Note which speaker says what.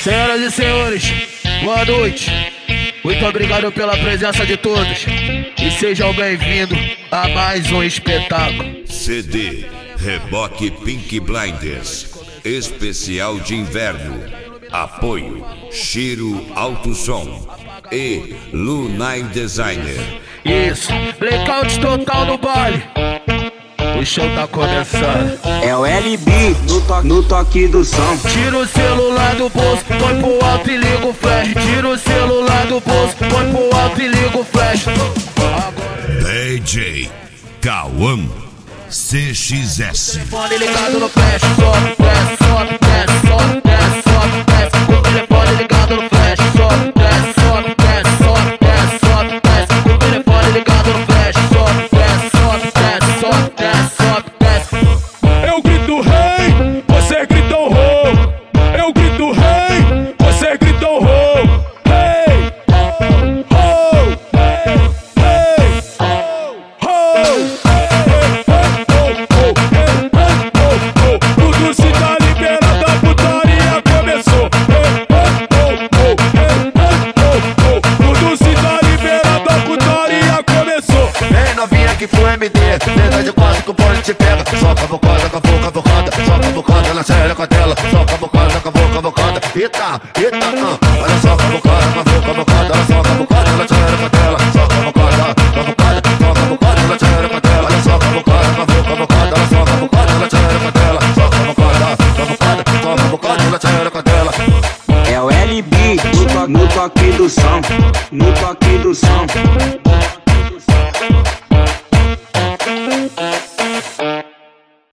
Speaker 1: Senhoras e senhores, boa noite. Muito obrigado pela presença de todos e sejam bem-vindos a mais um espetáculo.
Speaker 2: CD Reboque Pink Blinders Especial de Inverno. Apoio Chiro Alto Som e Lunai Designer.
Speaker 1: Isso, blackout total no baile. O show tá começando.
Speaker 3: É o LB no toque do som.
Speaker 1: Tira o celular do bolso, põe pro alto e liga o flash. Tira o celular do bolso, põe pro alto e liga o flash.
Speaker 2: DJ Cauã CXS.
Speaker 1: Telefone ligado no flash, sobe, desce, sobe, desce, sobe, desce, sobe, desce. Com o telefone ligado no flash, sobe, desce, sobe, desce, sobe, desce, sobe, desce. Com o telefone ligado no flash, sobe, desce, sobe, desce, sobe, desce, sobe, desce.
Speaker 4: Eu grito rei, você grita um rou. Eu grito rei, você grita um rou. Rei, rou, rei, rou. Tudo se tá liberado, a putaria começou. Tudo se tá liberado, a putaria começou.
Speaker 5: Vem novinha que foi MD, pega de quatro que o pole te pega. Só cavucada, cavucada, só cavucada na série com a tela. Só cavucada, cavucada. Eita, olha só cavucada,